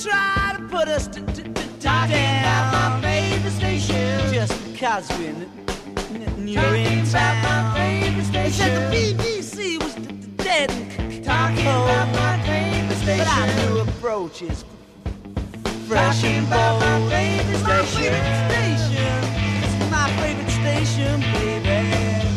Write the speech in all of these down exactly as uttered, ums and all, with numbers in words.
try to put us to, to, to talking about my favorite station. Just because we're n- n- near in town. About my favorite station. They said the B B C was d- d- dead and c- talking cold. About my favorite station. But our new approach is fresh talking and bold. About my favorite station. My favorite station. It's my favorite station, baby.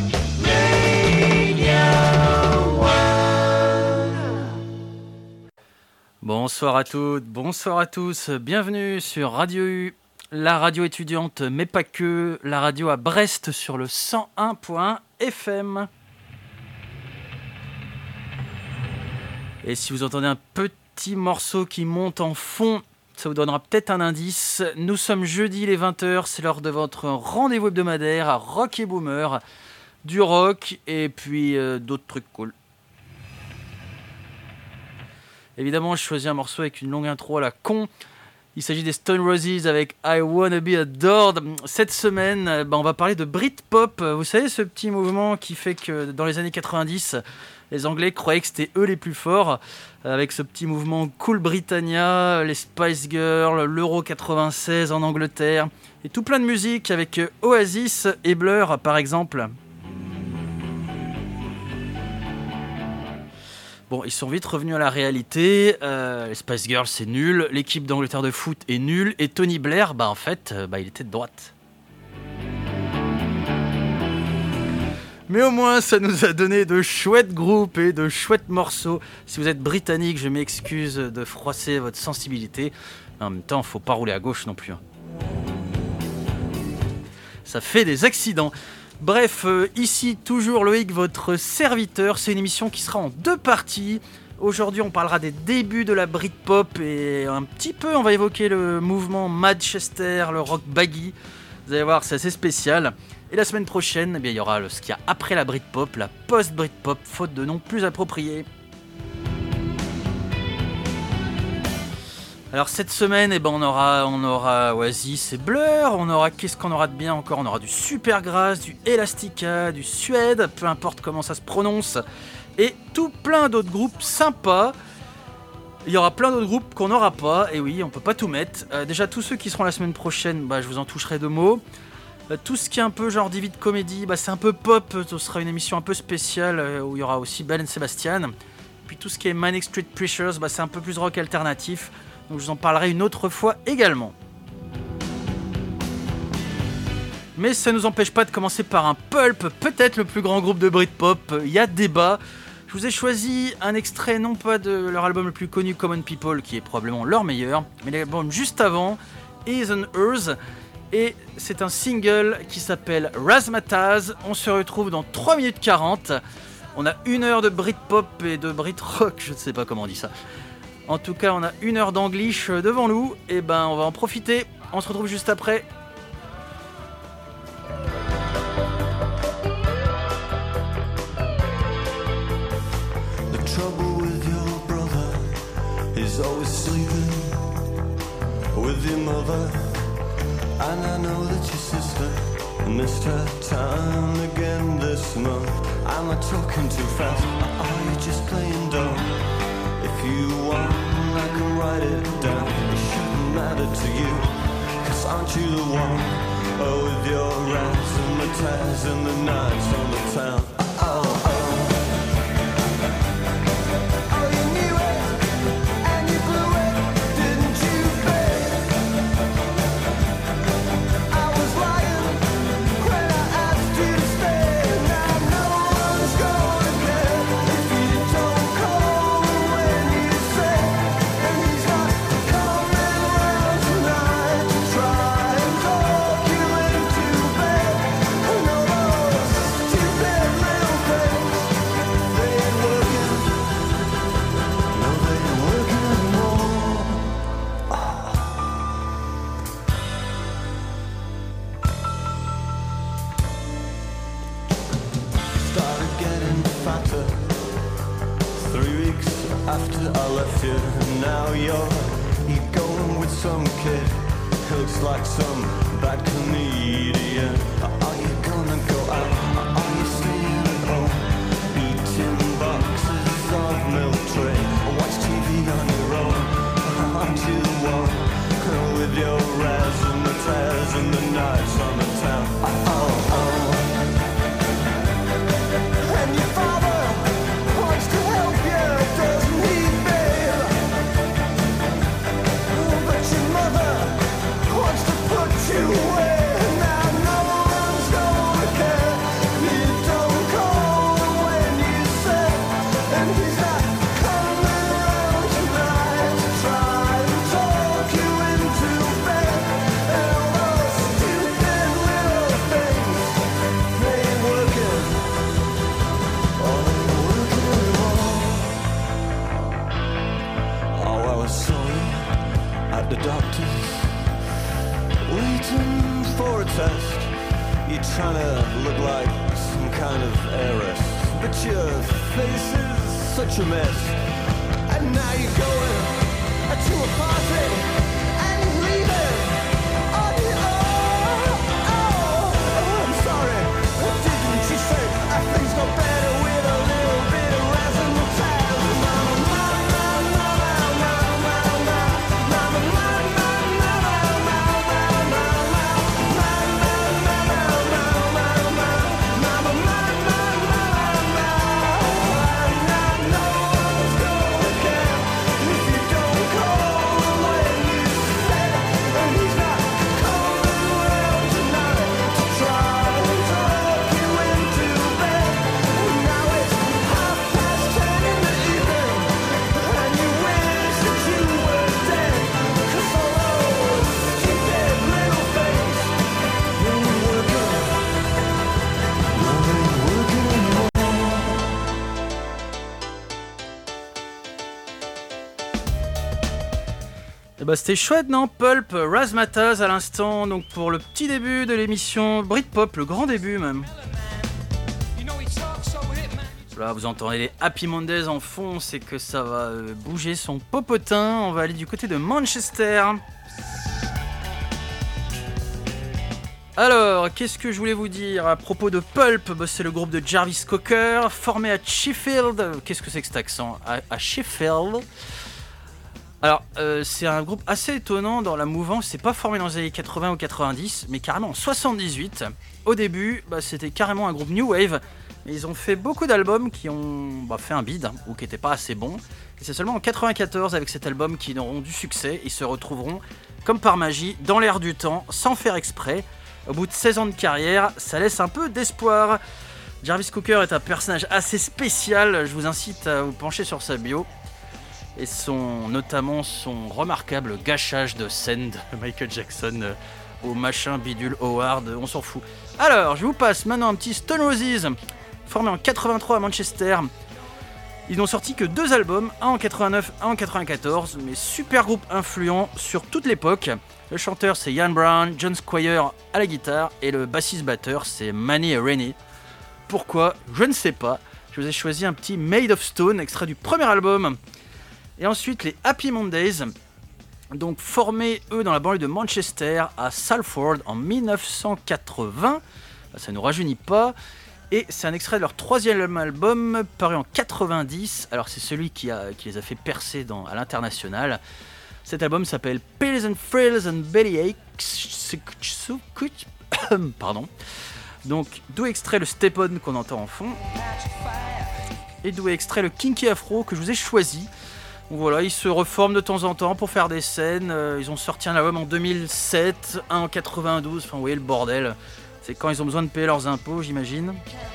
Radio One. Bonsoir à toutes, bonsoir à tous, bienvenue sur Radio U, la radio étudiante, mais pas que, la radio à Brest sur le cent un point un F M. Et si vous entendez un petit morceau qui monte en fond, ça vous donnera peut-être un indice. Nous sommes jeudi les vingt heures, c'est l'heure de votre rendez-vous hebdomadaire à Rock et Boomer, du rock et puis euh, d'autres trucs cool. Évidemment, je choisis un morceau avec une longue intro à la con. Il s'agit des Stone Roses avec I Wanna Be Adored. Cette semaine, bah, on va parler de Britpop. Vous savez, ce petit mouvement qui fait que dans les années quatre-vingt-dix, les Anglais croyaient que c'était eux les plus forts. Avec ce petit mouvement Cool Britannia, les Spice Girls, l'Euro quatre-vingt-seize en Angleterre. Et tout plein de musique avec Oasis et Blur, par exemple. Bon, ils sont vite revenus à la réalité. Euh, les Spice Girls, c'est nul. L'équipe d'Angleterre de foot est nulle. Et Tony Blair, bah en fait, euh, bah, il était de droite. Mais au moins, ça nous a donné de chouettes groupes et de chouettes morceaux. Si vous êtes britannique, je m'excuse de froisser votre sensibilité. Mais en même temps, faut pas rouler à gauche non plus. Hein. Ça fait des accidents. Bref, euh, ici toujours Loïc, votre serviteur. C'est une émission qui sera en deux parties. Aujourd'hui, on parlera des débuts de la Britpop et un petit peu, on va évoquer le mouvement Manchester, le rock baggy. Vous allez voir, c'est assez spécial. Et la semaine prochaine, eh bien, il y aura le, ce qu'il y a après la Britpop, la post-Britpop, faute de nom plus approprié. Alors cette semaine, eh ben, on aura, on aura Oasis et Blur, on aura, qu'est-ce qu'on aura de bien encore ? On aura du Supergrass, du Elastica, du Suède, peu importe comment ça se prononce, et tout plein d'autres groupes sympas. Il y aura plein d'autres groupes qu'on n'aura pas, et oui, on peut pas tout mettre. Euh, déjà, tous ceux qui seront la semaine prochaine, bah, je vous en toucherai deux mots. Euh, tout ce qui est un peu genre David Comedy, bah, c'est un peu pop, ce sera une émission un peu spéciale, euh, où il y aura aussi Belle and Sebastian. Puis tout ce qui est Manic Street Preachers, bah, c'est un peu plus rock alternatif. Donc je vous en parlerai une autre fois également. Mais ça ne nous empêche pas de commencer par un Pulp, peut-être le plus grand groupe de Britpop. Il y a débat. Je vous ai choisi un extrait, non pas de leur album le plus connu, Common People, qui est probablement leur meilleur, mais l'album juste avant, Is and Hers. Et c'est un single qui s'appelle Razzmatazz. On se retrouve dans trois minutes quarante. On a une heure de Britpop et de Britrock, je ne sais pas comment on dit ça. En tout cas, on a une heure d'anglish devant nous. Et ben, on va en profiter. On se retrouve juste après. The trouble with your brother is always sleeping with your mother. And I know that your sister missed her time again this month. Am I talking too fast? Or are you just playing dumb? If you want, I can write it down. It shouldn't matter to you, cause aren't you the one? Oh, with your razzmatazz and the nights on the town. Oh, oh. Oh, you knew it, and you blew it, didn't you, babe? I was lying when I asked you to stay. Now no one's gonna care if you don't call when you say. And he's not coming round tonight to try and talk you into bed. And all those stupid little things, they ain't working. No, they ain't working anymore. Started getting fatter three weeks after I left you. Now you're you going with some kid who looks like some bad comedian. Are you gonna go out? Are you staying at home? Eating boxes of milk tray. Watch T V on your own. Aren't you the The doctor's waiting for a test. You're trying to look like some kind of heiress, but your face is such a mess. And now you're going to a party and leaving on your own. Oh, oh, I'm sorry, didn't you say things go better with a little bit of razzmatazz? Mama, mama, mama, mama, mama, mama, mama, Bah c'était chouette, non? Pulp, Razzmatazz à l'instant, donc pour le petit début de l'émission Britpop, le grand début même. Là vous entendez les Happy Mondays en fond, c'est que ça va bouger son popotin. On va aller du côté de Manchester. Alors, qu'est-ce que je voulais vous dire à propos de Pulp? Bah, c'est le groupe de Jarvis Cocker, formé à Sheffield. Qu'est-ce que c'est que cet accent? À, à Sheffield. Alors, euh, c'est un groupe assez étonnant dans la mouvance. C'est pas formé dans les années quatre-vingts ou quatre-vingt-dix, mais carrément en soixante-dix-huit. Au début, bah, c'était carrément un groupe New Wave. Et ils ont fait beaucoup d'albums qui ont bah, fait un bide, hein, ou qui n'étaient pas assez bons. Et c'est seulement en quatre-vingt-quatorze, avec cet album, qu'ils auront du succès. Ils se retrouveront, comme par magie, dans l'air du temps, sans faire exprès. Au bout de seize ans de carrière, ça laisse un peu d'espoir. Jarvis Cocker est un personnage assez spécial. Je vous incite à vous pencher sur sa bio. Et son, notamment son remarquable gâchage de scène de Michael Jackson euh, au machin bidule Howard, on s'en fout. Alors, je vous passe maintenant un petit Stone Roses, formé en quatre-vingt-trois à Manchester. Ils n'ont sorti que deux albums, un en quatre-vingt-neuf, un en quatre-vingt-quatorze, mais super groupe influent sur toute l'époque. Le chanteur c'est Ian Brown, John Squire à la guitare, et le bassiste-batteur c'est Manny Rennie. Pourquoi? Je ne sais pas. Je vous ai choisi un petit Made of Stone, extrait du premier album. Et ensuite les Happy Mondays, donc formés eux dans la banlieue de Manchester à Salford en dix-neuf cent quatre-vingts, ça ne nous rajeunit pas, et c'est un extrait de leur troisième album paru en quatre-vingt-dix, alors c'est celui qui, a, qui les a fait percer dans, à l'international. Cet album s'appelle Pills and Thrills and Bellyaches, pardon, donc d'où extrait le Step-On qu'on entend en fond, et d'où extrait le Kinky Afro que je vous ai choisi. Voilà, ils se reforment de temps en temps pour faire des scènes. Ils ont sorti un album en deux mille sept, un en quatre-vingt-douze. Enfin, vous voyez le bordel. C'est quand ils ont besoin de payer leurs impôts, j'imagine.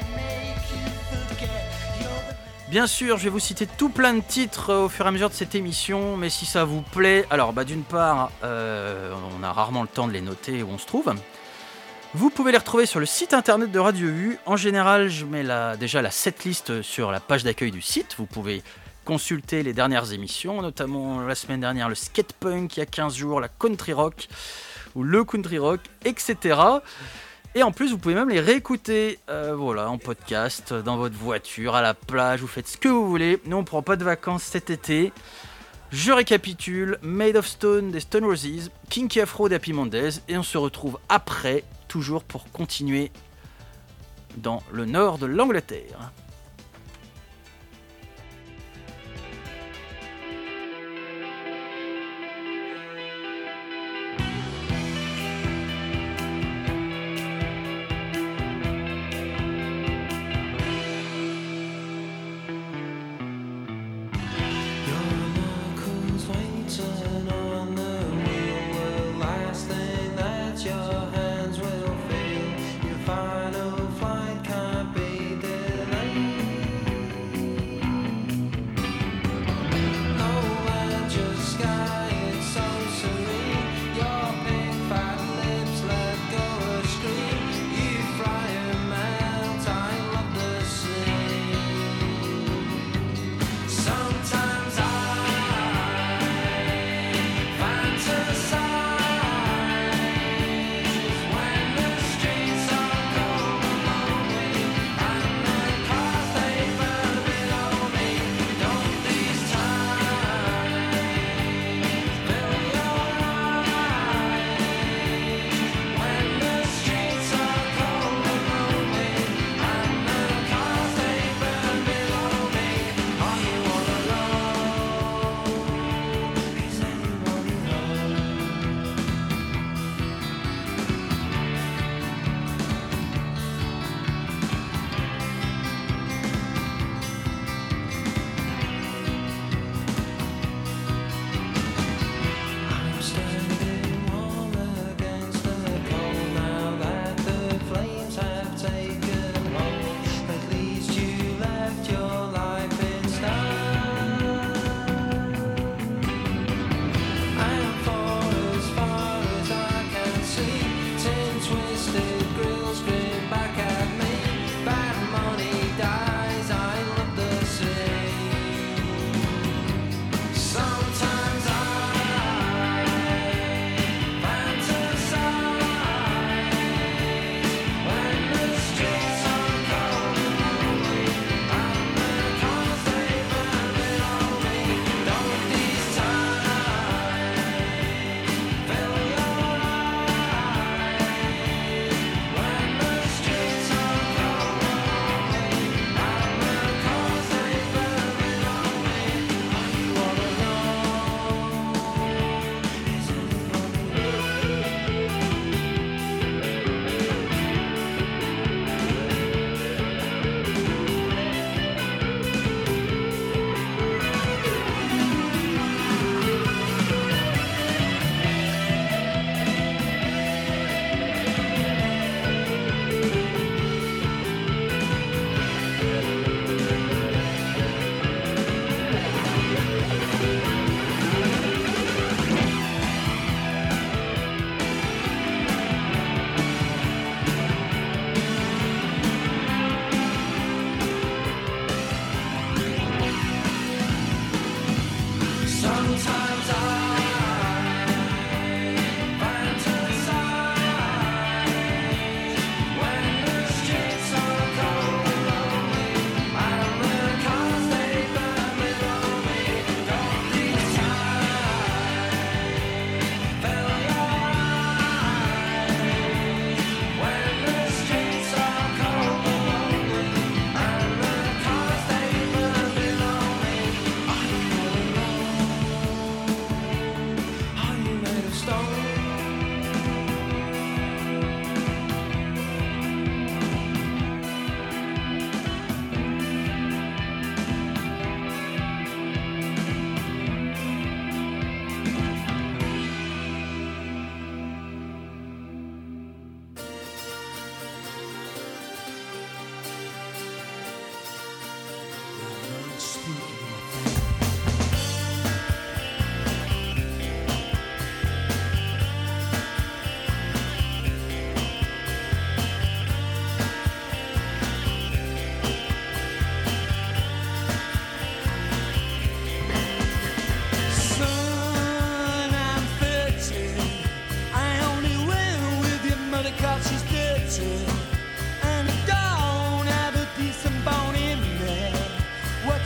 Bien sûr, je vais vous citer tout plein de titres au fur et à mesure de cette émission. Mais si ça vous plaît, alors bah, d'une part, euh, on a rarement le temps de les noter où on se trouve. Vous pouvez les retrouver sur le site internet de Radio U. En général, je mets la, déjà la setlist sur la page d'accueil du site. Vous pouvez consulter les dernières émissions, notamment la semaine dernière le skate punk, il y a quinze jours la country rock ou le country rock, et cetera. Et en plus vous pouvez même les réécouter euh, voilà, en podcast, dans votre voiture, à la plage, vous faites ce que vous voulez. Nous on prend pas de vacances cet été. Je récapitule, Made of Stone des Stone Roses, Kinky Afro des Happy Mondays, et on se retrouve après, toujours pour continuer dans le nord de l'Angleterre. Your hands will feel your final flight can't be delayed.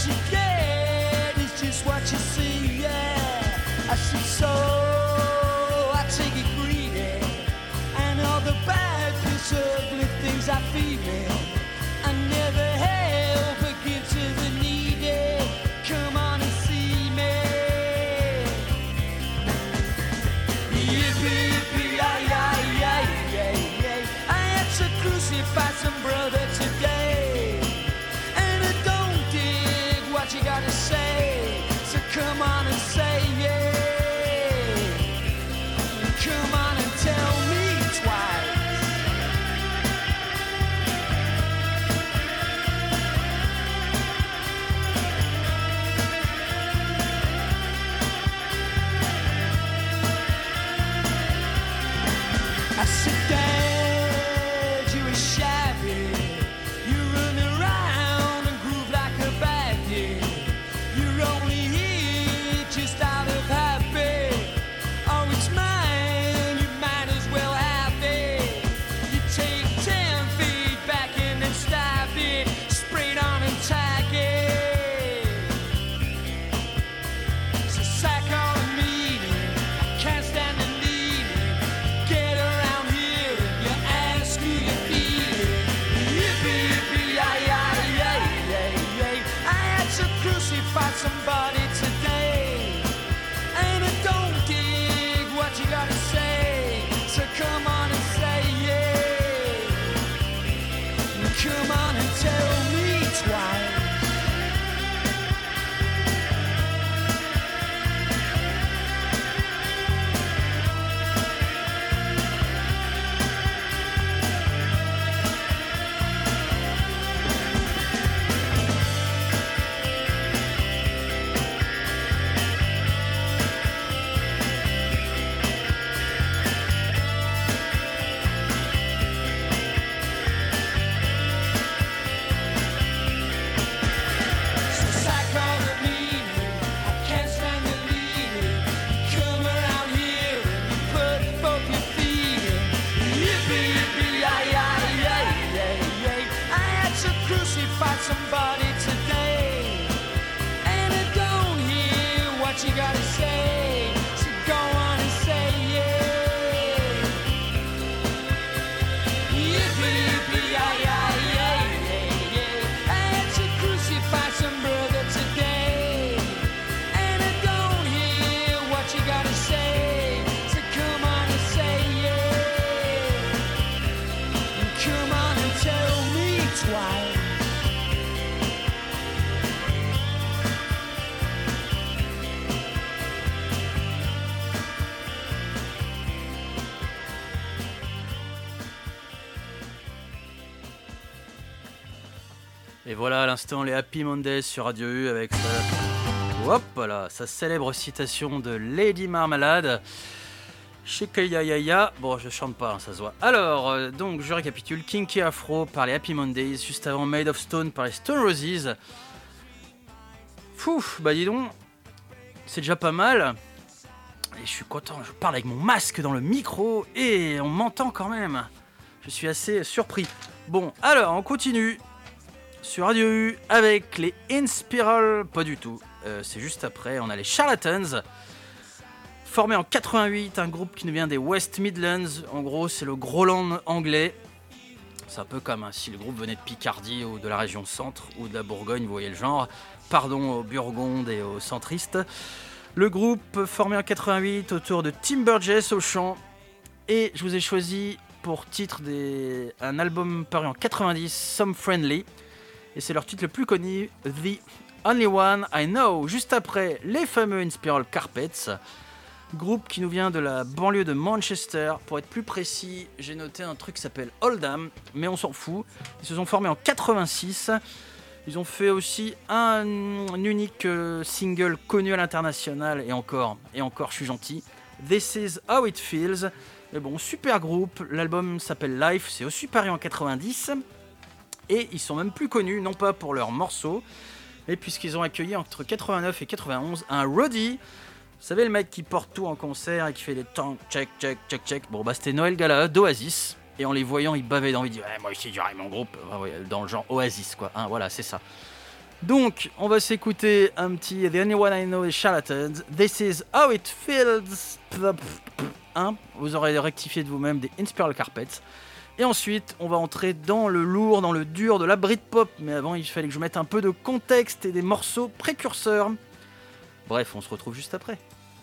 said, Dad, it's just what you see, yeah. I said, so I take it greedy, and all the bad, piss, ugly things I feel in. I never help but give to the needy. Come on and see me. Yippee, yippee, ay, ay, ay, ay, ay. I had to crucify some brother today, and I don't dig what you gotta say. So come on and say yeah. Come on and tell me twice. I said, Dad, you were shabby. You run around and groove like a baggy. You're only here just out of habit. Oh, it's mine, you might as well have it. You take ten feet back and then stab it. Spray it on and tag it. So sack all the meaning, I can't stand the needing. Get around here and you ask who you feeling. Yippee, yippee, ay, ay, ay, ay, ay. I had to crucify somebody today, and I don't dig what you gotta say. So come on and say yeah. Come on and tell me twice. So sack all the meaning, I can't stand the leading. Come around here and you put both your feet in. Yippee, yippee, ay, ay, ay, ay, ay. I had to crucify somebody today, and I don't hear what you gotta say. So go on and say yeah. Yippee, yippee, ay, ay, ay, ay, ay. I had to crucify some brother today, and I don't hear what you gotta say. So come on and say yeah. Come on and tell me twice. Et voilà à l'instant les Happy Mondays sur Radio U avec sa, hop là, sa célèbre citation de Lady Marmalade. Shikayayaya. Bon, je chante pas, hein, ça se voit. Alors, euh, donc je récapitule. Kinky Afro par les Happy Mondays, juste avant Made of Stone par les Stone Roses. Fouf, bah dis donc, c'est déjà pas mal. Et je suis content, je parle avec mon masque dans le micro et on m'entend quand même. Je suis assez surpris. Bon, alors on continue sur Radio U avec les Inspiral, pas du tout. Euh, c'est juste après, on a les Charlatans. Formé en quatre-vingt-huit, un groupe qui nous vient des West Midlands. En gros, c'est le Groland anglais. C'est un peu comme hein, si le groupe venait de Picardie ou de la région centre ou de la Bourgogne, vous voyez le genre. Pardon aux Burgondes et aux centristes. Le groupe formé en quatre-vingt-huit autour de Tim Burgess au chant. Et je vous ai choisi pour titre des... un album paru en quatre-vingt-dix, Some Friendly. Et c'est leur titre le plus connu, The Only One I Know. Juste après, les fameux Inspiral Carpets. Groupe qui nous vient de la banlieue de Manchester. Pour être plus précis, j'ai noté un truc qui s'appelle Oldham, mais on s'en fout. Ils se sont formés en quatre-vingt-six. Ils ont fait aussi un, un unique euh, single connu à l'international. Et encore, et encore, je suis gentil. This Is How It Feels. Mais bon, super groupe. L'album s'appelle Life. C'est aussi paru en quatre-vingt-dix. Et ils sont même plus connus, non pas pour leurs morceaux, mais puisqu'ils ont accueilli entre quatre-vingt-neuf et quatre-vingt-onze un roadie. Vous savez, le mec qui porte tout en concert et qui fait des tanks, check, check, check, check. Bon, bah, c'était Noël Gallagher d'Oasis. Et en les voyant, ils bavaient d'envie de dire ouais, moi aussi, j'aurais mon groupe. Ouais, ouais, dans le genre Oasis, quoi. Hein, voilà, c'est ça. Donc, on va s'écouter un petit The Only One I Know is Charlatans. This is how it feels. Hein, vous aurez rectifié de vous-même des Inspiral Carpets. Et ensuite, on va entrer dans le lourd, dans le dur de la Britpop. Mais avant, il fallait que je mette un peu de contexte et des morceaux précurseurs. Bref, on se retrouve juste après.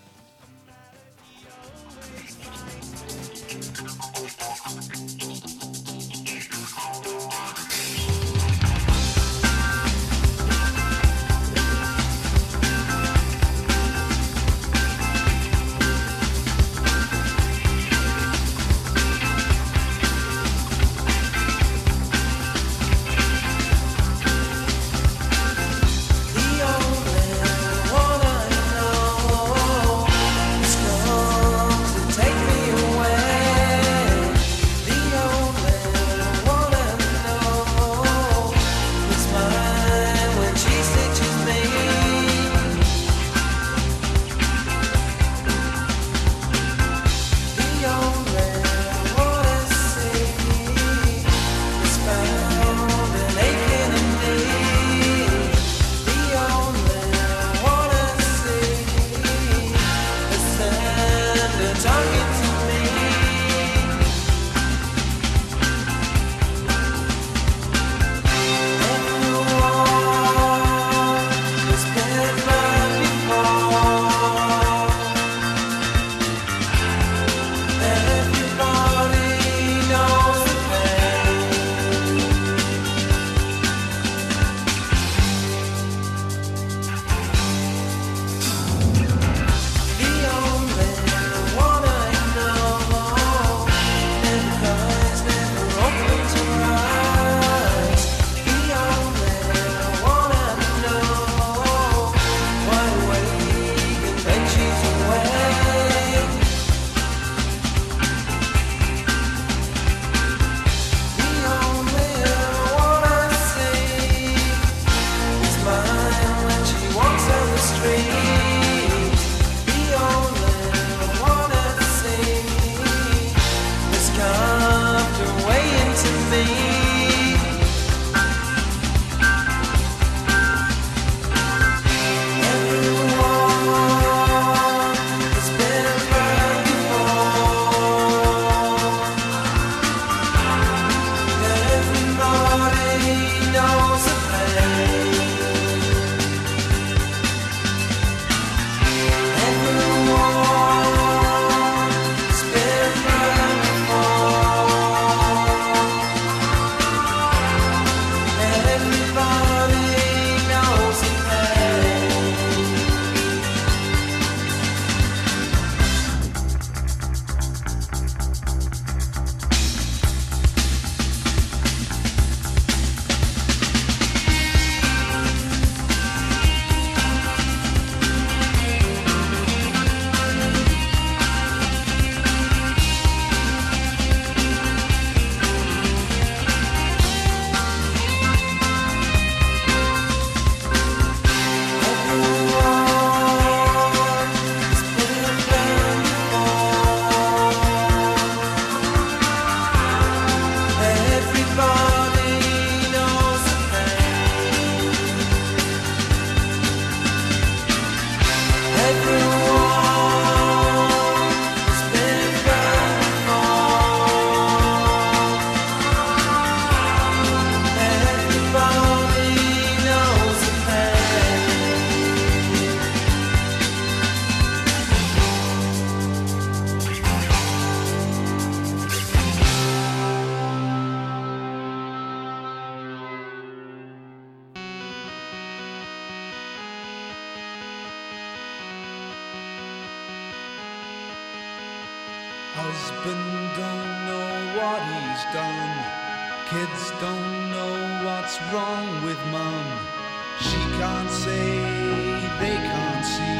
Husband don't know what he's done. Kids don't know what's wrong with mum. She can't say, they can't see.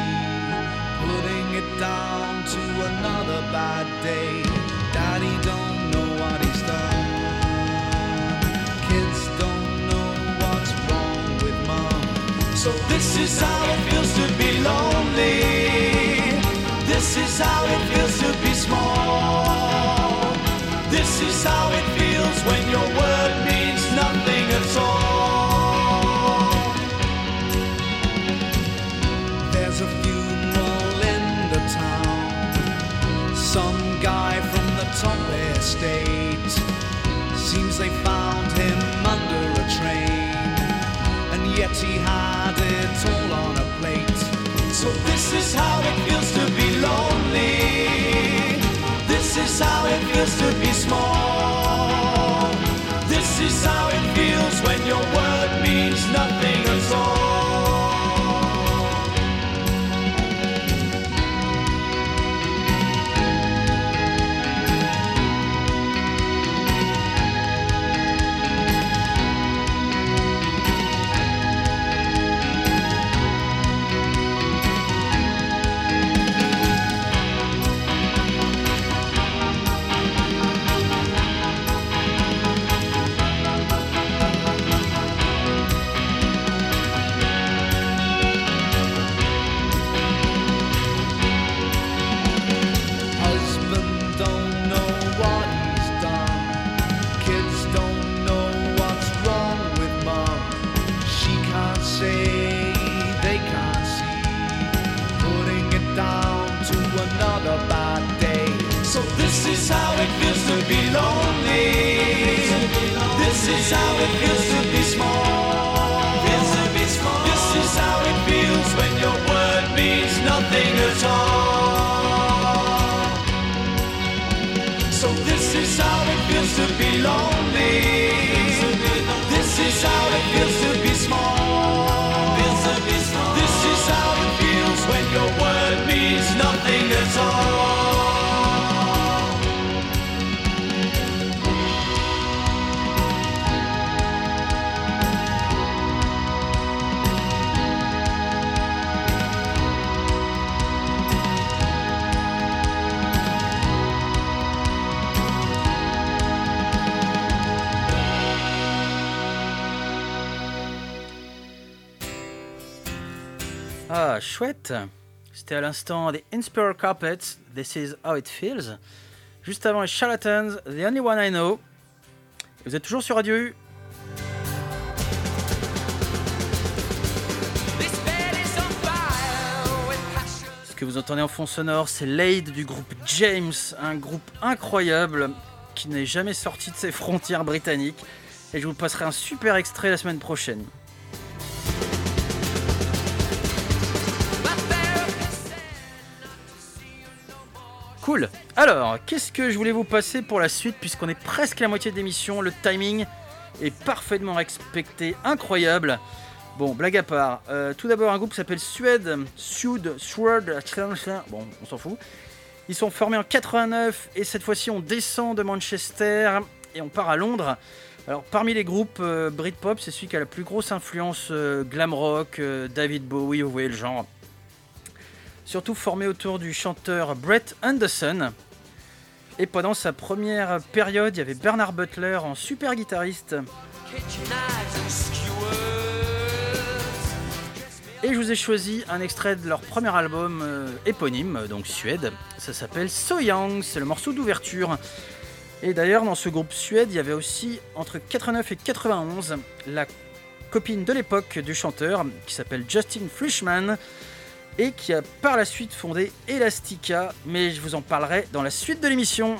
Putting it down to another bad day. Daddy don't know what he's done. Kids don't know what's wrong with mum. So this is how it feels to be lonely. This is how it feels to be small. This is how it feels when your word means nothing at all. spaghetti had it all on a plate. So this is how it feels to be lonely. This is how it feels to be small. This is how it feels when your word means nothing at all. This is how it feels to be lonely. This is how it feels to be small. This is how it feels when your word means nothing at all. So this is how it feels to be lonely. This is how it feels to be small. This is how it feels when your word means nothing at all. Ah, chouette. C'était à l'instant The Inspiral Carpets, This Is How It Feels. Juste avant les Charlatans, The Only One I Know. Et vous êtes toujours sur Radio U. Ce que vous entendez en fond sonore, c'est Laid du groupe James, un groupe incroyable qui n'est jamais sorti de ses frontières britanniques. Et je vous passerai un super extrait la semaine prochaine. Cool. Alors, qu'est-ce que je voulais vous passer pour la suite, puisqu'on est presque à la moitié de l'émission, le timing est parfaitement respecté, incroyable. Bon, blague à part, euh, tout d'abord un groupe qui s'appelle Suède, Sued, Sword, bon, on s'en fout. Ils sont formés en quatre-vingt-neuf et cette fois-ci on descend de Manchester et on part à Londres. Alors parmi les groupes euh, Britpop, c'est celui qui a la plus grosse influence euh, glam rock, euh, David Bowie, vous voyez le genre. Surtout formé autour du chanteur Brett Anderson. Et pendant sa première période, il y avait Bernard Butler en super guitariste. Et je vous ai choisi un extrait de leur premier album euh, éponyme, donc Suède. Ça s'appelle So Young, c'est le morceau d'ouverture. Et d'ailleurs, dans ce groupe Suède, il y avait aussi, entre quatre-vingt-neuf et quatre-vingt-onze, la copine de l'époque du chanteur, qui s'appelle Justin Frischmann, et qui a par la suite fondé Elastica, mais je vous en parlerai dans la suite de l'émission.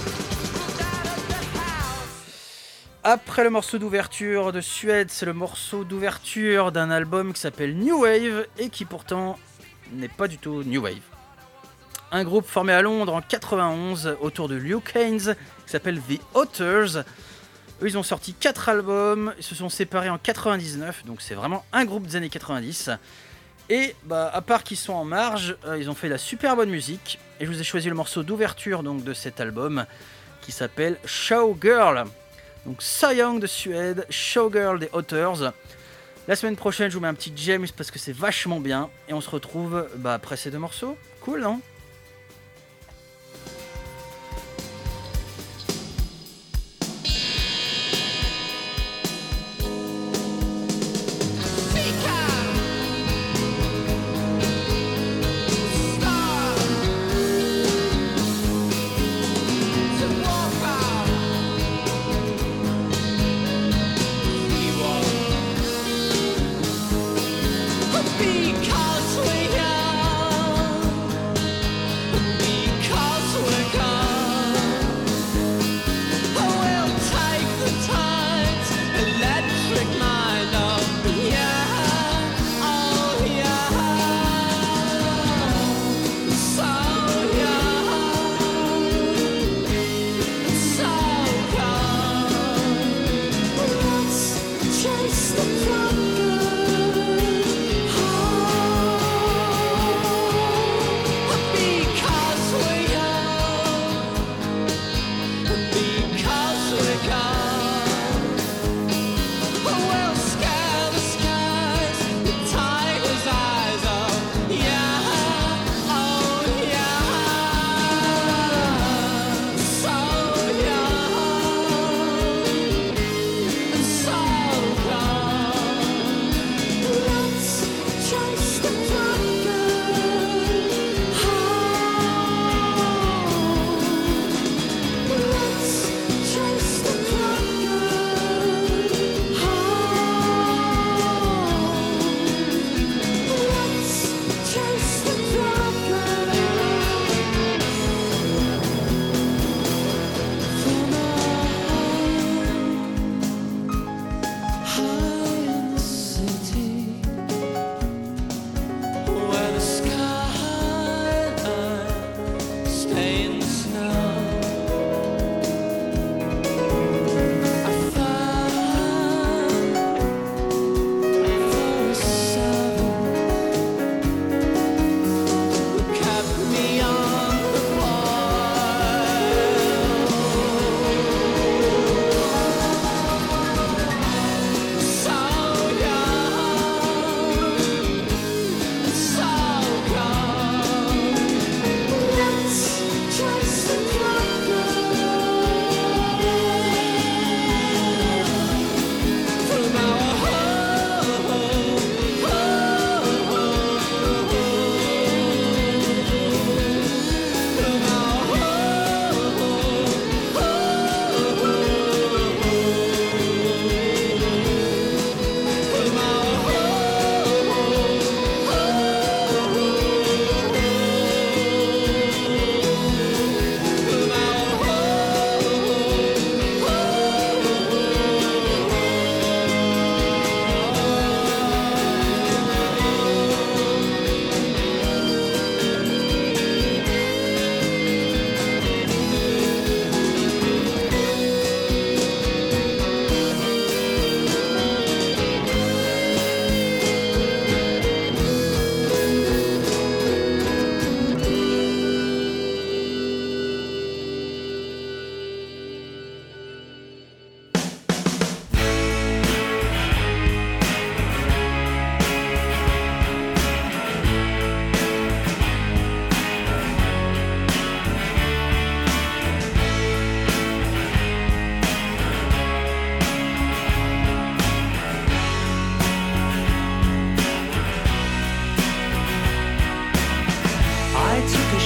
Après le morceau d'ouverture de Suède, c'est le morceau d'ouverture d'un album qui s'appelle New Wave, et qui pourtant n'est pas du tout New Wave. Un groupe formé à Londres en quatre-vingt-onze autour de Luke Haynes, qui s'appelle The Otters. Eux, ils ont sorti quatre albums, ils se sont séparés en quatre-vingt-dix-neuf, donc c'est vraiment un groupe des années quatre-vingt-dix. Et bah, à part qu'ils sont en marge, euh, ils ont fait de la super bonne musique. Et je vous ai choisi le morceau d'ouverture donc, de cet album qui s'appelle Showgirl. Donc So Young de Suède, Showgirl des Otters. La semaine prochaine, je vous mets un petit James parce que c'est vachement bien. Et on se retrouve bah, après ces deux morceaux. Cool, non ? Because we're young.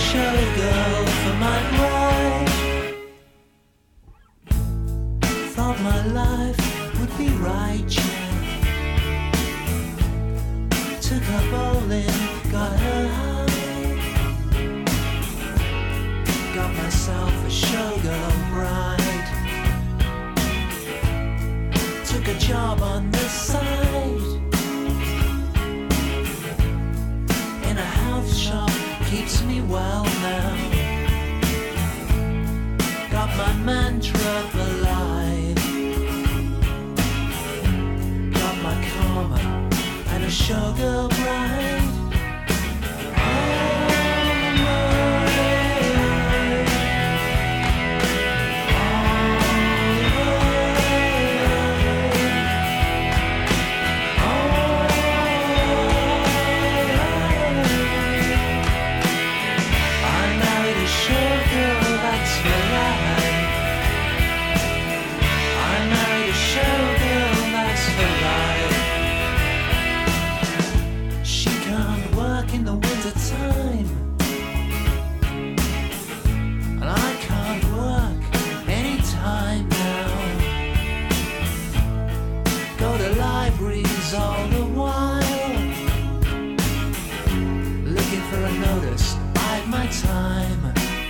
showgirl for my bride. Thought my life would be right, yeah. Took her bowling, got her high. Got myself a showgirl bride. Took a job on the side in a health shop, keeps me well now. Got my mantra alive. Got my karma and a showgirl bride. All the while looking for a notice, bide my time.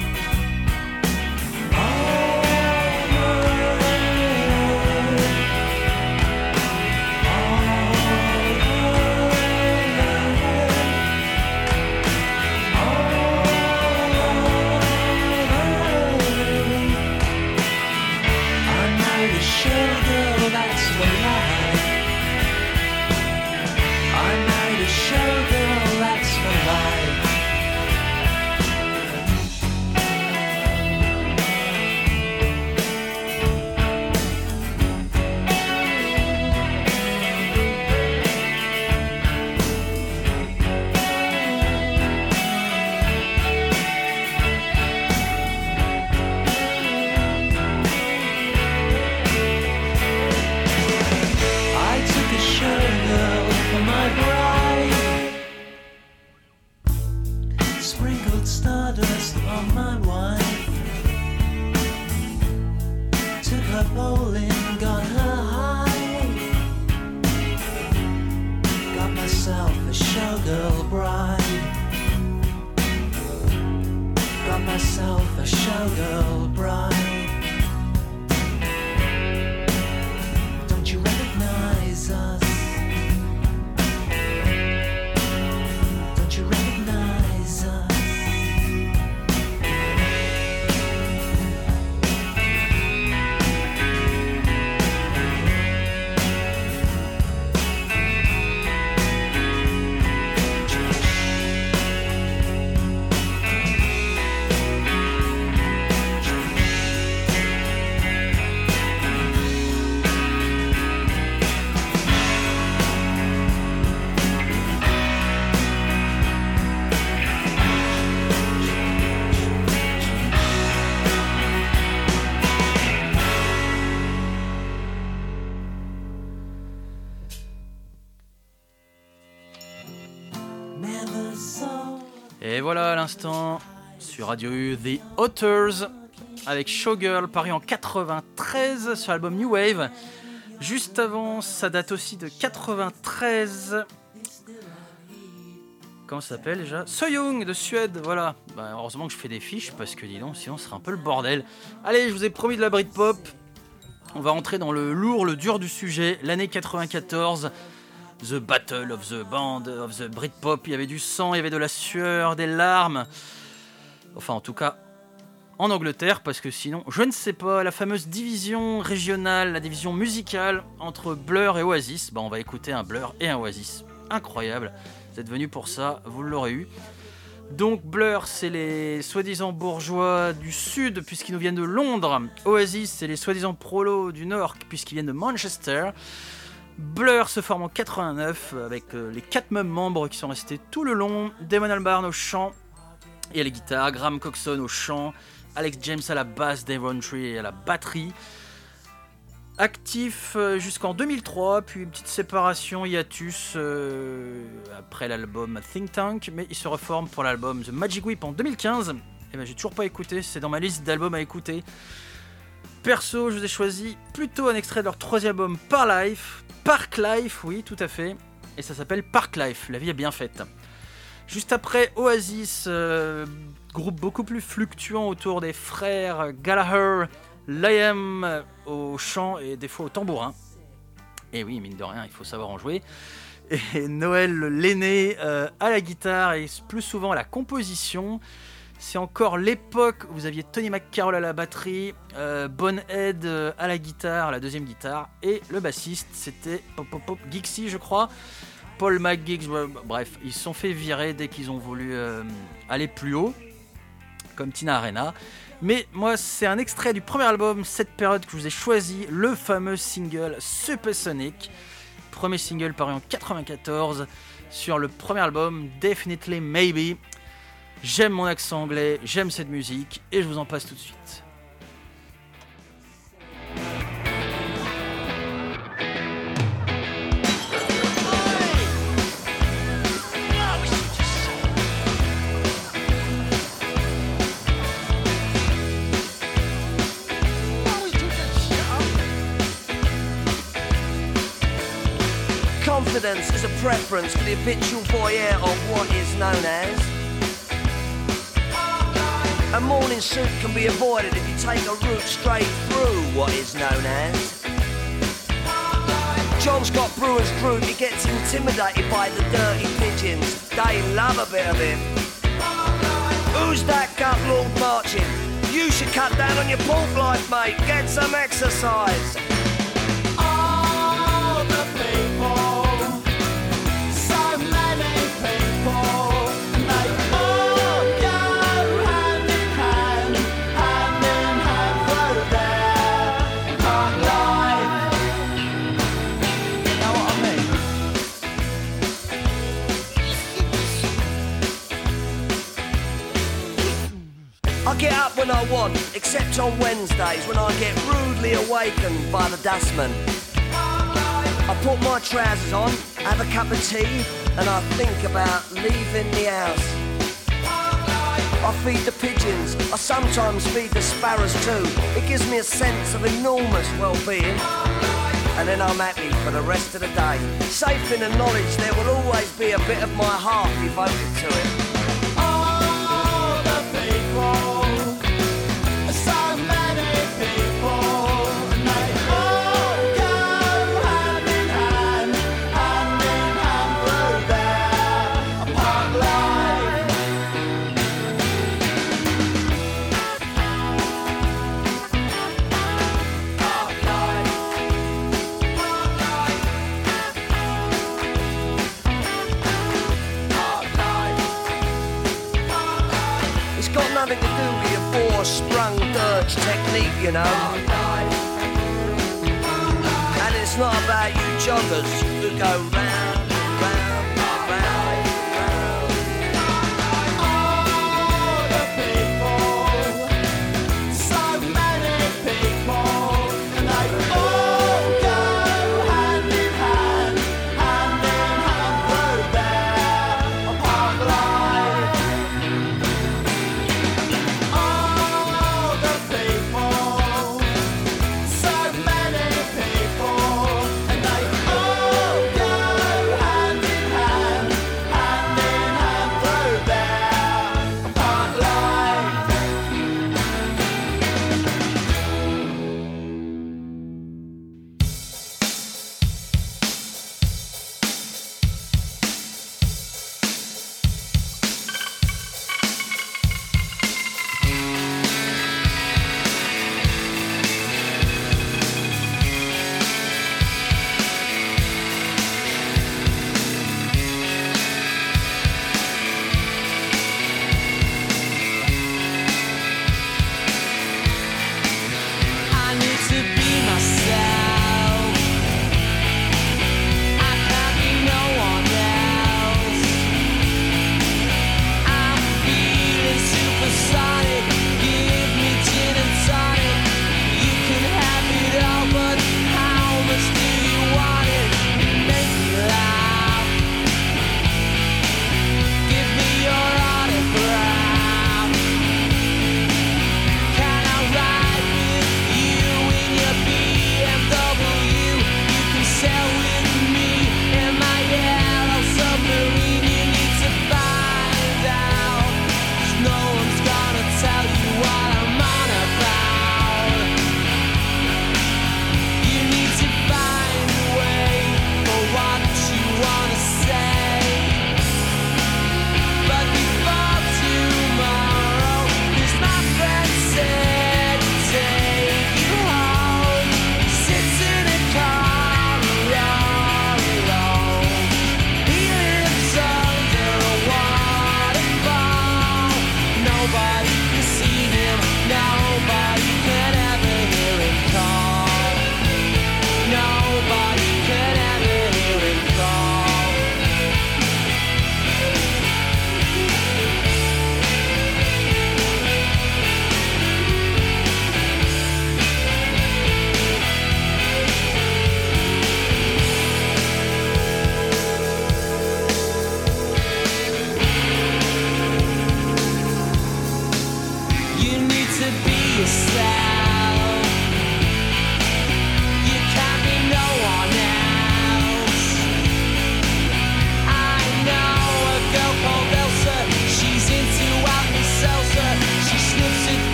Et voilà à l'instant sur Radio U The Authors avec Showgirl paru en quatre-vingt-treize sur l'album New Wave. Juste avant, ça date aussi de quatre-vingt-treize. Comment ça s'appelle déjà ? So Young de Suède, voilà. Bah, heureusement que je fais des fiches parce que dis donc, sinon ce serait un peu le bordel. Allez, je vous ai promis de la Britpop. On va rentrer dans le lourd, le dur du sujet. L'année quatre-vingt-quatorze. The Battle of the Band of the Britpop, il y avait du sang, il y avait de la sueur, des larmes. Enfin, en tout cas, en Angleterre, parce que sinon, je ne sais pas, la fameuse division régionale, la division musicale entre Blur et Oasis. Bah, on va écouter un Blur et un Oasis. Incroyable. Vous êtes venus pour ça, vous l'aurez eu. Donc, Blur, c'est les soi-disant bourgeois du Sud, puisqu'ils nous viennent de Londres. Oasis, c'est les soi-disant prolos du Nord, puisqu'ils viennent de Manchester. Blur se forme en quatre-vingt-neuf avec euh, les quatre mêmes membres qui sont restés tout le long. Damon Albarn au chant et à la guitare, Graham Coxon au chant, Alex James à la basse, Dave Rowntree à la batterie. Actif euh, jusqu'en deux mille trois, puis une petite séparation hiatus euh, après l'album Think Tank, mais ils se reforment pour l'album The Magic Whip en deux mille quinze. Et ben j'ai toujours pas écouté, c'est dans ma liste d'albums à écouter. Perso, je vous ai choisi plutôt un extrait de leur troisième album Park Life, Park Life, oui tout à fait, et ça s'appelle Park Life, la vie est bien faite. Juste après, Oasis, euh, groupe beaucoup plus fluctuant autour des frères Gallagher, Liam au chant et des fois au tambourin. Et oui, mine de rien, il faut savoir en jouer. Et Noël l'aîné euh, à la guitare et plus souvent à la composition. C'est encore l'époque où vous aviez Tony McCarroll à la batterie, euh, Bonehead euh, à la guitare, la deuxième guitare, et le bassiste, c'était Pop Pop Pop Gixie, je crois. Paul McGiggs, bref, ils se sont fait virer dès qu'ils ont voulu euh, aller plus haut, comme Tina Arena. Mais moi, c'est un extrait du premier album, cette période que je vous ai choisi, le fameux single Supersonic, premier single paru en quatre-vingt-quatorze sur le premier album Definitely Maybe. J'aime mon accent anglais, j'aime cette musique et je vous en passe tout de suite. Confidence is a preference for the habitual voyeur of what is known as. A morning suit can be avoided if you take a route straight through what is known as. John's got brewer's group, he gets intimidated by the dirty pigeons. They love a bit of him. Who's that gut lord marching? You should cut down on your pork life, mate. Get some exercise. All the people, so many people, and they all go hand in hand, hand in hand through their park life. You know what I mean? I get up when I want, except on Wednesdays when I get rudely awakened by the dustman. I put my trousers on, have a cup of tea, and I think about leaving the house. I feed the pigeons, I sometimes feed the sparrows too. It gives me a sense of enormous well-being. And then I'm happy for the rest of the day, safe in the knowledge there will always be a bit of my heart devoted to it. All the people, so many people, and they all go hand in hand, hand in hand through their park life. Park life. Park life. It's got nothing to do with your four-sprung dirge technique, you know. And it's not about you joggers who go round, round, round, round. All the people, so many people, and they all go hand in hand, hand in hand through their park life. All the people, so many people, and they all go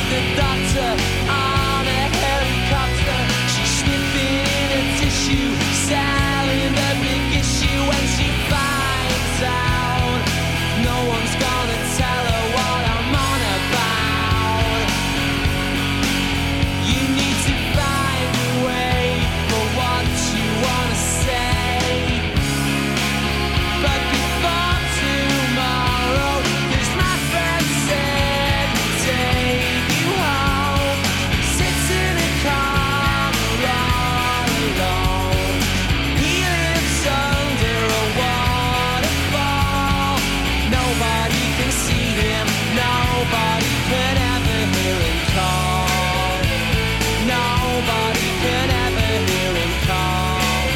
with the doctor on a helicopter. She's sniffing a tissue, selling the big issue. When she finds out, no one's gonna tell her what I'm on about. You need to find a way for what you wanna say. But before tomorrow, this my friend said he'd take you home. Sits in a car all alone. He lives under a waterfall. Nobody can see him, nobody can ever hear him call. Nobody can ever hear him call.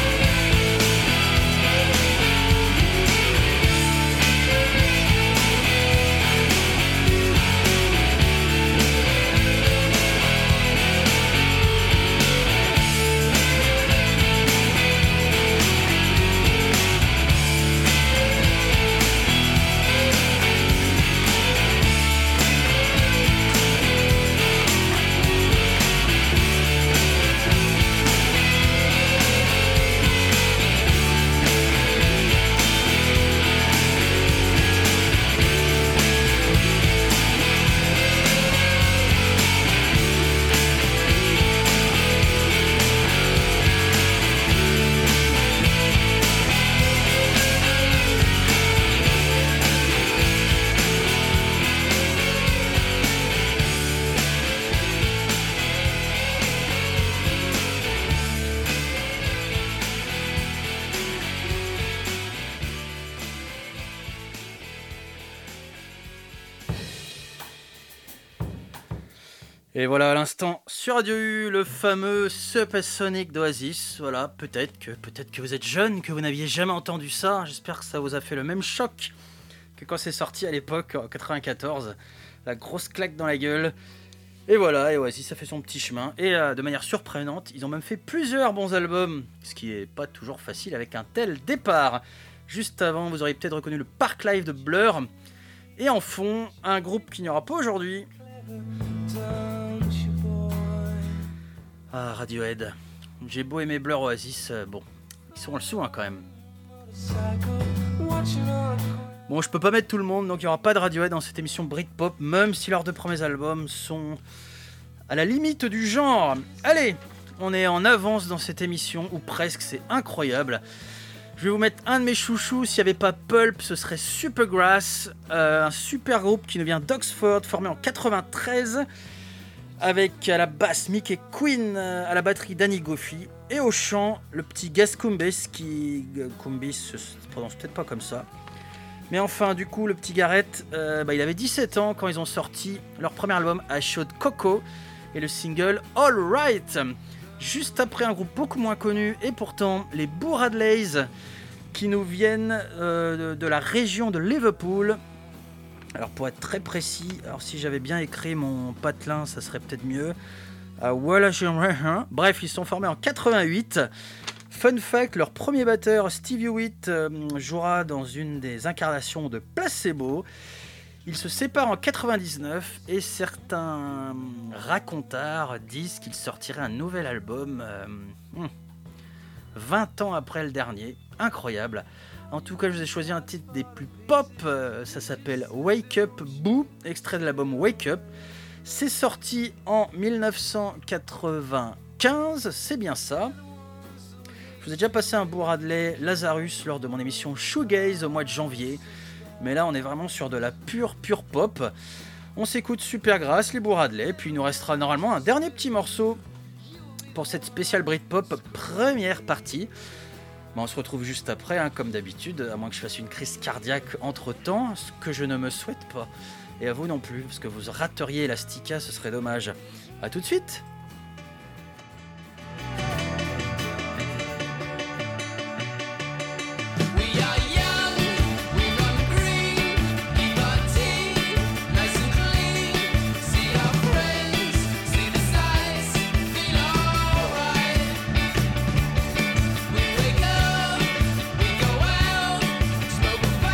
Et voilà à l'instant sur Radio U, le fameux Supersonic d'Oasis. Voilà, peut-être que, peut-être que vous êtes jeune, que vous n'aviez jamais entendu ça. J'espère que ça vous a fait le même choc que quand c'est sorti à l'époque, en quatre-vingt-quatorze. La grosse claque dans la gueule. Et voilà, et Oasis, ça fait son petit chemin. Et euh, de manière surprenante, ils ont même fait plusieurs bons albums, ce qui est pas toujours facile avec un tel départ. Juste avant, vous auriez peut-être reconnu le Park Live de Blur. Et en fond, un groupe qu'il n'y aura pas aujourd'hui. Ah, Radiohead. J'ai beau aimer Blur, Oasis, euh, bon, ils sont en dessous hein, quand même. Bon, je peux pas mettre tout le monde, donc il n'y aura pas de Radiohead dans cette émission Britpop, même si leurs deux premiers albums sont à la limite du genre. Allez, on est en avance dans cette émission, ou presque, c'est incroyable. Je vais vous mettre un de mes chouchous, s'il n'y avait pas Pulp, ce serait Supergrass, euh, un super groupe qui nous vient d'Oxford, formé en quatre-vingt-treize, avec à la basse Mickey Quinn, à la batterie Danny Goffey, et au chant le petit Gas Kumbis, qui... Kumbis se prononce peut-être pas comme ça. Mais enfin, du coup, le petit Garrett, euh, bah, il avait dix-sept ans quand ils ont sorti leur premier album I Showed Coco, et le single All Right. Juste après un groupe beaucoup moins connu, et pourtant les Boo-Radleys, qui nous viennent euh, de, de la région de Liverpool. Alors pour être très précis, alors si j'avais bien écrit mon patelin, ça serait peut-être mieux. Uh, voilà, bref, ils sont formés en quatre-vingt-huit. Fun fact, leur premier batteur, Steve Hewitt, euh, jouera dans une des incarnations de Placebo. Ils se séparent en quatre-vingt-dix-neuf et certains racontards disent qu'ils sortiraient un nouvel album euh, vingt ans après le dernier. Incroyable. En tout cas, je vous ai choisi un titre des plus pop, euh, ça s'appelle Wake Up Boo, extrait de l'album Wake Up. C'est sorti en dix-neuf cent quatre-vingt-quinze, c'est bien ça. Je vous ai déjà passé un Boo-Radley Lazarus lors de mon émission Shoegaze au mois de janvier. Mais là, on est vraiment sur de la pure, pure pop. On s'écoute Supergrass, les Boo-Radley, puis il nous restera normalement un dernier petit morceau pour cette spéciale Britpop première partie. Bon, on se retrouve juste après, hein, comme d'habitude, à moins que je fasse une crise cardiaque entre-temps, ce que je ne me souhaite pas. Et à vous non plus, parce que vous rateriez Elastica, ce serait dommage. A tout de suite.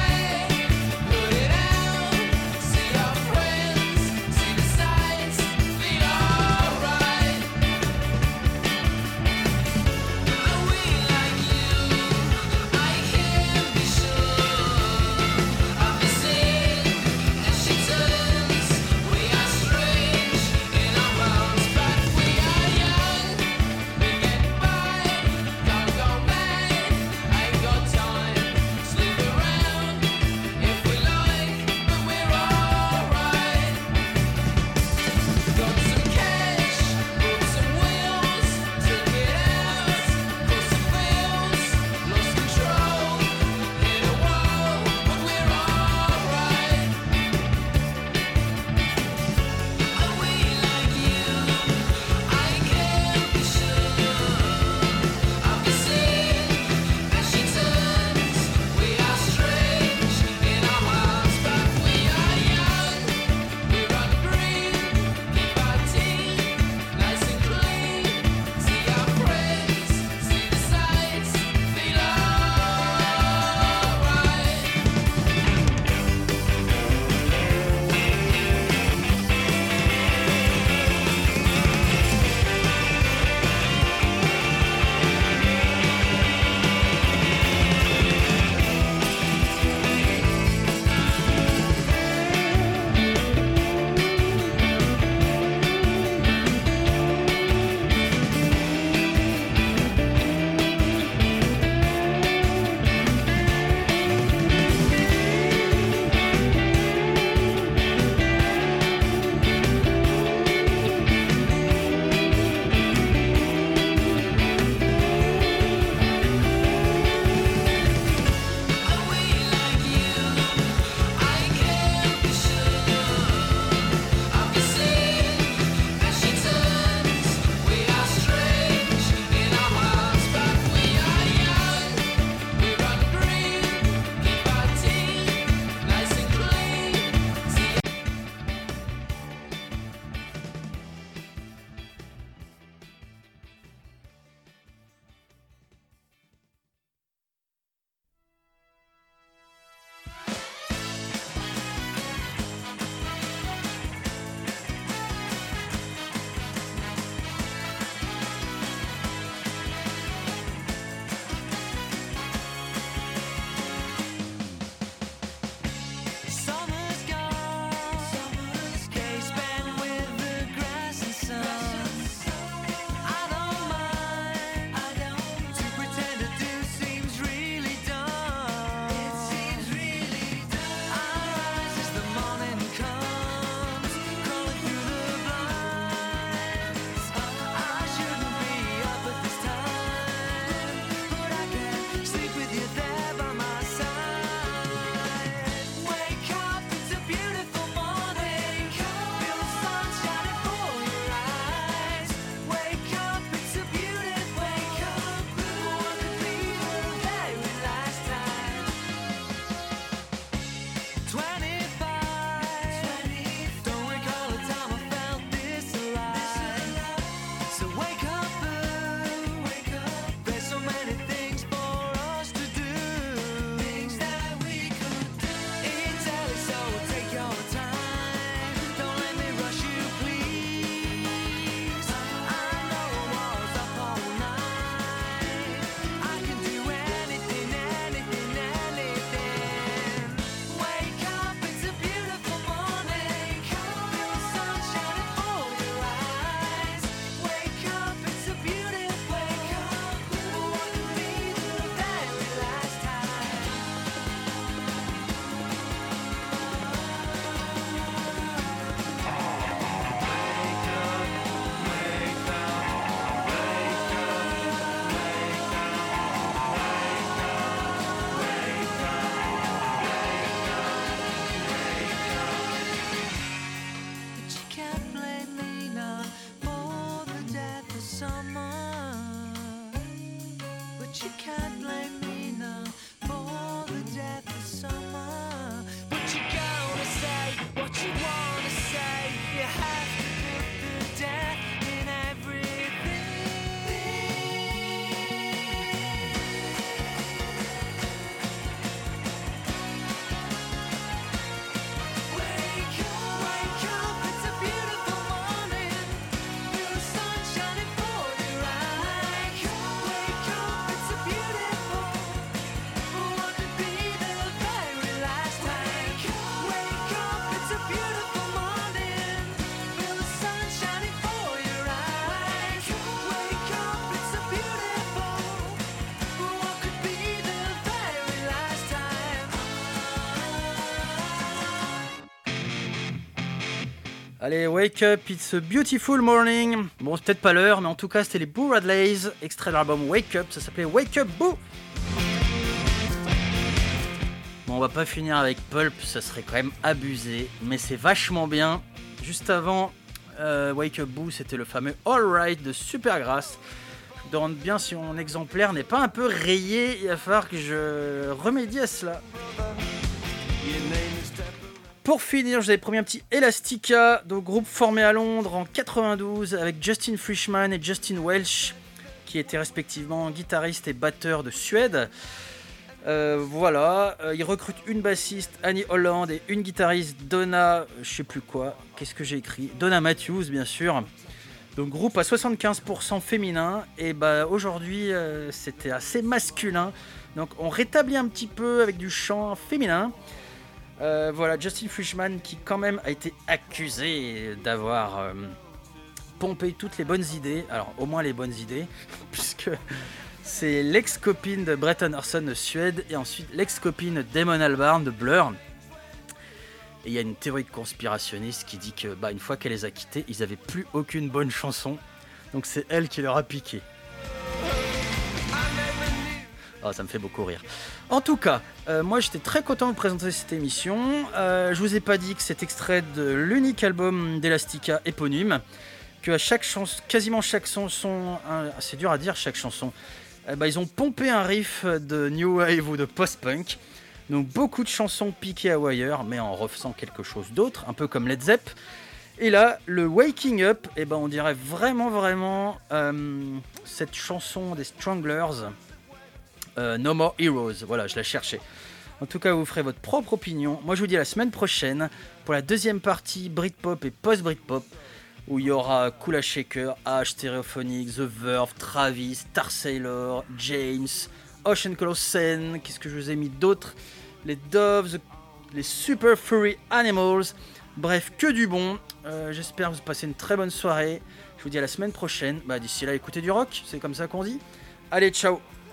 Friends, see the sights. Allez, wake up, it's a beautiful morning. Bon, c'est peut-être pas l'heure, mais en tout cas, c'était les Boo Radleys, extrait de l'album Wake Up, ça s'appelait Wake Up Boo. Bon, on va pas finir avec Pulp, ça serait quand même abusé, mais c'est vachement bien. Juste avant euh, Wake Up Boo, c'était le fameux All Right de Supergrass. Je me demande bien si mon exemplaire n'est pas un peu rayé, il va falloir que je remédie à cela. Pour finir, je vous avais promis un petit Elastica, donc groupe formé à Londres en quatre-vingt-douze avec Justin Frischmann et Justin Welch, qui étaient respectivement guitaristes et batteurs de Suède. Euh, voilà, euh, ils recrutent une bassiste, Annie Holland, et une guitariste, Donna, euh, je sais plus quoi, qu'est-ce que j'ai écrit, Donna Matthews, bien sûr. Donc groupe à soixante-quinze pour cent féminin, et bah aujourd'hui euh, c'était assez masculin. Donc on rétablit un petit peu avec du chant féminin. Euh, voilà, Justin Frischmann qui quand même a été accusé d'avoir euh, pompé toutes les bonnes idées, alors au moins les bonnes idées, puisque c'est l'ex-copine de Brett Anderson de Suède et ensuite l'ex-copine de Damon Albarn de Blur. Et il y a une théorie conspirationniste qui dit que bah, une fois qu'elle les a quittés, ils n'avaient plus aucune bonne chanson, donc c'est elle qui leur a piqué. Oh, ça me fait beaucoup rire. En tout cas, euh, moi j'étais très content de vous présenter cette émission. Euh, je vous ai pas dit que c'est extrait de l'unique album d'Elastica éponyme, que à chaque chanson, quasiment chaque chanson, hein, c'est dur à dire chaque chanson, eh ben, ils ont pompé un riff de new wave ou de post-punk. Donc beaucoup de chansons piquées à wire, mais en refaisant quelque chose d'autre, un peu comme Led Zepp. Et là, le Waking Up, eh ben, on dirait vraiment vraiment euh, cette chanson des Stranglers. Euh, No More Heroes, voilà, je la cherchais. En tout cas, vous ferez votre propre opinion. Moi, je vous dis à la semaine prochaine pour la deuxième partie Britpop et post-Britpop, où il y aura Kula Shaker, Ash, Stereophonic, The Verve, Travis, Star Sailor, James, Ocean Color Scene, qu'est-ce que je vous ai mis d'autres, les Doves, les Super Furry Animals, bref, que du bon. Euh, j'espère que vous passez une très bonne soirée. Je vous dis à la semaine prochaine. Bah, d'ici là, écoutez du rock, c'est comme ça qu'on dit. Allez, ciao.